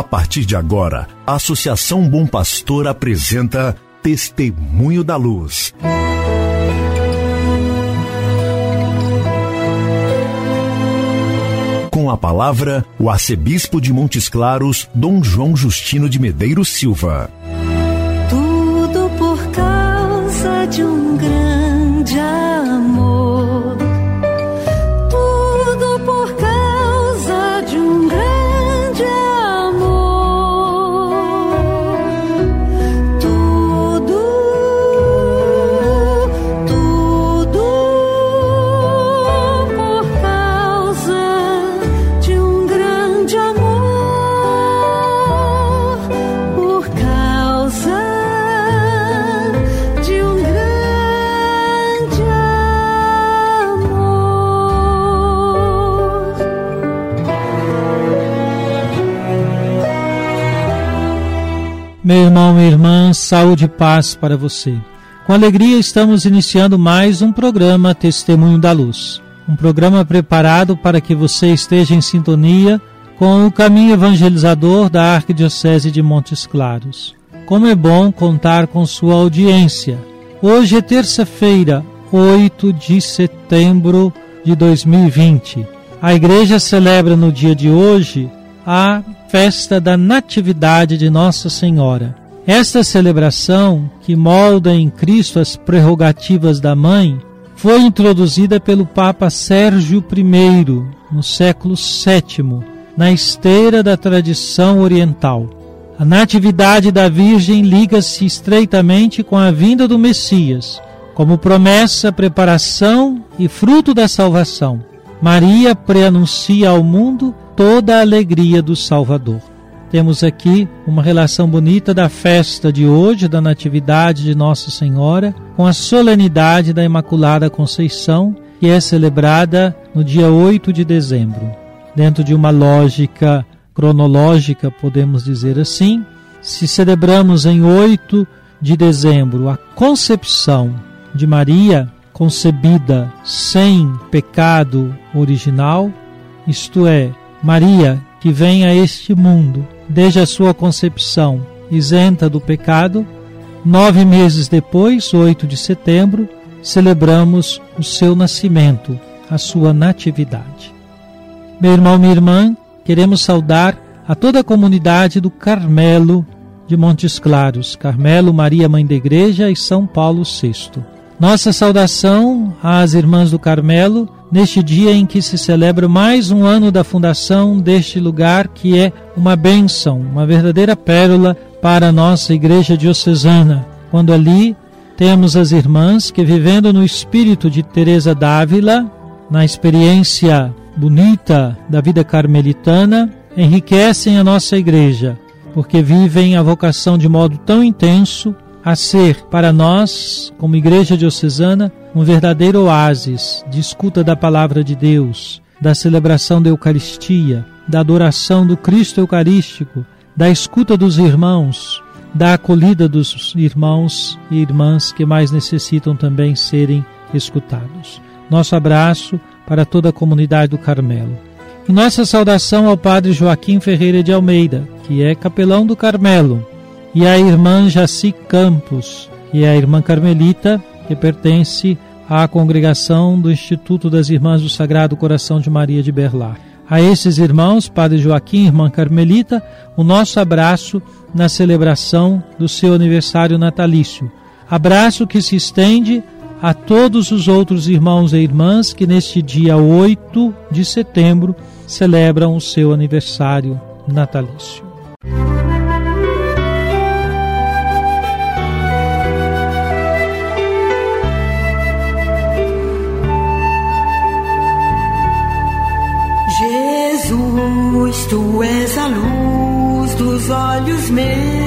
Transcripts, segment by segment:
A partir de agora, a Associação Bom Pastor apresenta Testemunho da Luz. Com a palavra, o arcebispo de Montes Claros, Dom João Justino de Medeiros Silva. Tudo por causa de um grande amor. Tudo por causa de um grande amor. Tudo por causa de um grande amor. Por causa de um grande amor. Meu irmão, minha irmã, saúde e paz para você. Com alegria estamos iniciando mais um programa Testemunho da Luz. Um programa preparado para que você esteja em sintonia com o caminho evangelizador da Arquidiocese de Montes Claros. Como é bom contar com sua audiência. Hoje é terça-feira, 8 de setembro de 2020. A igreja celebra no dia de hoje a festa da Natividade de Nossa Senhora. Esta celebração, que molda em Cristo as prerrogativas da Mãe, foi introduzida pelo Papa Sérgio I, no século VII, na esteira da tradição oriental. A Natividade da Virgem liga-se estreitamente com a vinda do Messias, como promessa, preparação e fruto da salvação. Maria preanuncia ao mundo toda a alegria do Salvador. Temos aqui uma relação bonita da festa de hoje, da Natividade de Nossa Senhora, com a solenidade da Imaculada Conceição, que é celebrada no dia 8 de dezembro. Dentro de uma lógica cronológica, podemos dizer assim, se celebramos em 8 de dezembro a concepção de Maria, concebida sem pecado original, isto é, Maria que vem a este mundo desde a sua concepção isenta do pecado, 9 meses depois, 8 de setembro, celebramos o seu nascimento, a sua natividade. Meu irmão, minha irmã, queremos saudar a toda a comunidade do Carmelo de Montes Claros, Carmelo Maria Mãe da Igreja e São Paulo VI. Nossa saudação às irmãs do Carmelo, neste dia em que se celebra mais um ano da fundação deste lugar, que é uma bênção, uma verdadeira pérola para a nossa Igreja Diocesana, quando ali temos as irmãs que, vivendo no espírito de Teresa d'Ávila, na experiência bonita da vida carmelitana, enriquecem a nossa Igreja, porque vivem a vocação de modo tão intenso a ser, para nós, como Igreja Diocesana, um verdadeiro oásis de escuta da Palavra de Deus, da celebração da Eucaristia, da adoração do Cristo Eucarístico, da escuta dos irmãos, da acolhida dos irmãos e irmãs que mais necessitam também serem escutados. Nosso abraço para toda a comunidade do Carmelo. E nossa saudação ao Padre Joaquim Ferreira de Almeida, que é capelão do Carmelo, e a irmã Jaci Campos, que é a irmã carmelita, que pertence à congregação do Instituto das Irmãs do Sagrado Coração de Maria de Berlar. A esses irmãos, Padre Joaquim, irmã carmelita, o nosso abraço na celebração do seu aniversário natalício. Abraço que se estende a todos os outros irmãos e irmãs que neste dia 8 de setembro celebram o seu aniversário natalício. Jesus, tu és a luz dos olhos meus.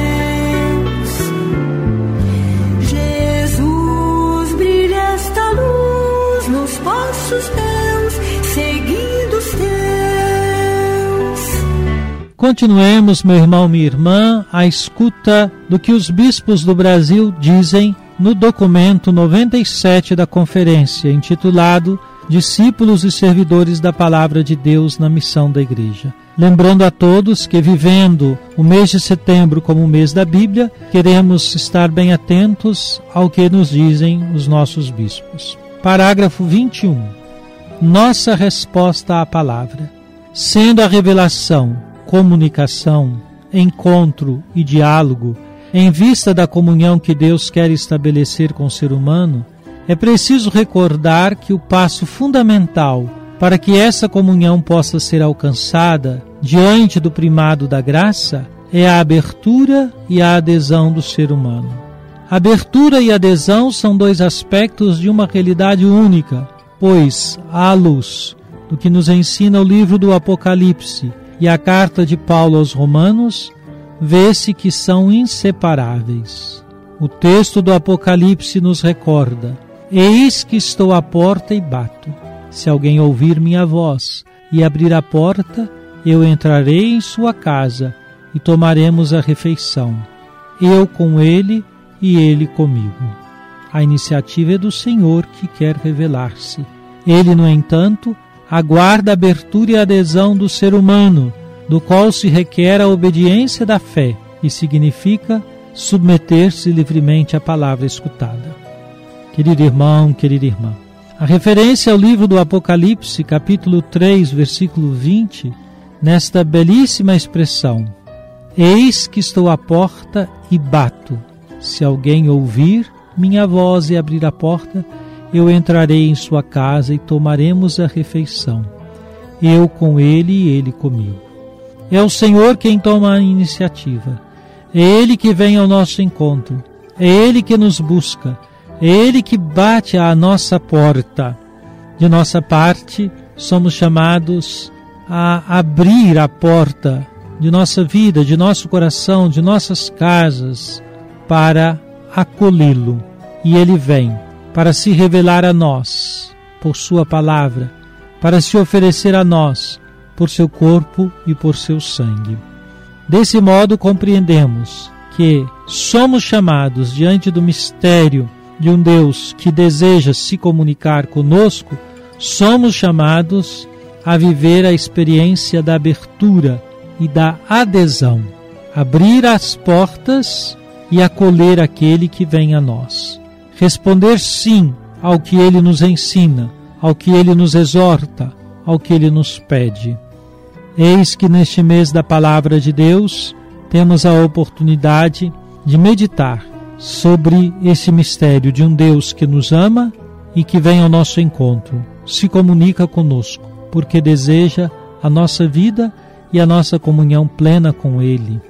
Jesus, brilha esta luz nos passos teus, seguindo os teus. Continuemos, meu irmão, minha irmã, a escuta do que os bispos do Brasil dizem no documento 97 da conferência, intitulado Discípulos e Servidores da Palavra de Deus na Missão da Igreja. Lembrando a todos que, vivendo o mês de setembro como o mês da Bíblia, queremos estar bem atentos ao que nos dizem os nossos bispos. Parágrafo 21. Nossa resposta à palavra. Sendo a revelação, comunicação, encontro e diálogo, em vista da comunhão que Deus quer estabelecer com o ser humano, é preciso recordar que o passo fundamental para que essa comunhão possa ser alcançada diante do primado da graça é a abertura e a adesão do ser humano. Abertura e adesão são dois aspectos de uma realidade única, pois, à luz do que nos ensina o livro do Apocalipse e a carta de Paulo aos Romanos, vê-se que são inseparáveis. O texto do Apocalipse nos recorda: eis que estou à porta e bato. Se alguém ouvir minha voz e abrir a porta, eu entrarei em sua casa e tomaremos a refeição, eu com ele e ele comigo. A iniciativa é do Senhor, que quer revelar-se. Ele, no entanto, aguarda a abertura e a adesão do ser humano, do qual se requer a obediência da fé, e significa submeter-se livremente à palavra escutada. Querido irmão, querida irmã, a referência ao livro do Apocalipse, capítulo 3, versículo 20, nesta belíssima expressão: eis que estou à porta e bato. Se alguém ouvir minha voz e abrir a porta, eu entrarei em sua casa e tomaremos a refeição, eu com ele e ele comigo. É o Senhor quem toma a iniciativa, é Ele que vem ao nosso encontro, é Ele que nos busca, é Ele que bate à nossa porta. De nossa parte, somos chamados a abrir a porta de nossa vida, de nosso coração, de nossas casas, para acolhê-lo. E Ele vem para se revelar a nós por sua palavra, para se oferecer a nós por seu corpo e por seu sangue. Desse modo, compreendemos que somos chamados diante do mistério de um Deus que deseja se comunicar conosco, somos chamados a viver a experiência da abertura e da adesão, abrir as portas e acolher aquele que vem a nós. Responder sim ao que Ele nos ensina, ao que Ele nos exorta, ao que Ele nos pede. Eis que neste mês da Palavra de Deus temos a oportunidade de meditar sobre esse mistério de um Deus que nos ama e que vem ao nosso encontro, se comunica conosco, porque deseja a nossa vida e a nossa comunhão plena com Ele.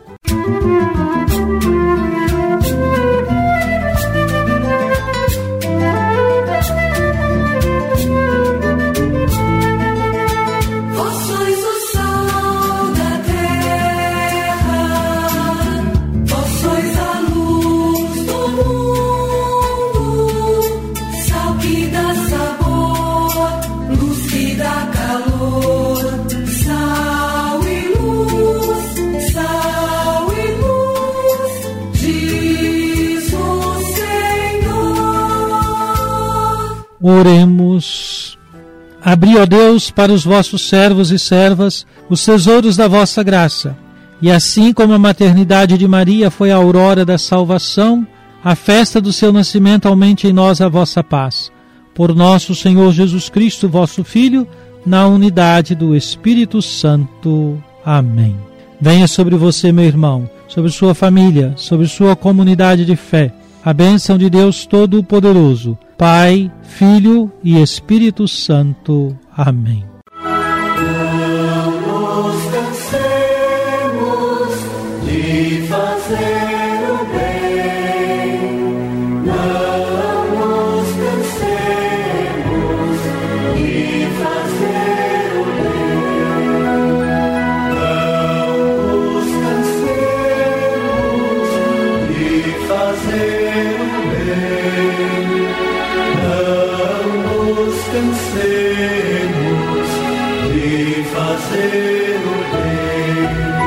Oremos. Abri, ó Deus, para os vossos servos e servas os tesouros da vossa graça. E assim como a maternidade de Maria foi a aurora da salvação, a festa do seu nascimento aumente em nós a vossa paz. Por nosso Senhor Jesus Cristo, vosso Filho, na unidade do Espírito Santo. Amém. Venha sobre você, meu irmão, sobre sua família, sobre sua comunidade de fé, a bênção de Deus Todo-Poderoso, Pai, Filho e Espírito Santo. Amém. Não nos cansemos de fazer o bem, não nos cansemos de fazer o bem, não nos cansemos de fazer o bem. Não nos cansemos de fazer o bem.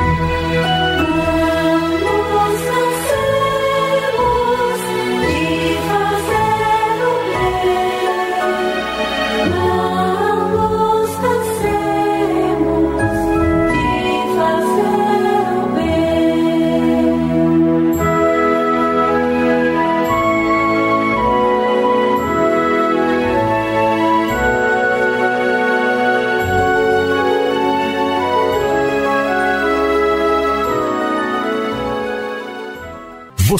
Não nos cansemos de fazer o bem. Não nos cansemos de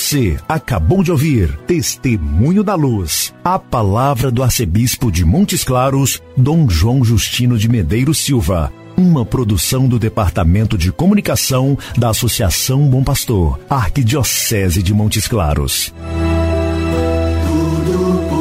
Você acabou de ouvir Testemunho da Luz, a palavra do arcebispo de Montes Claros, Dom João Justino de Medeiros Silva. Uma produção do Departamento de Comunicação da Associação Bom Pastor, Arquidiocese de Montes Claros. Tudo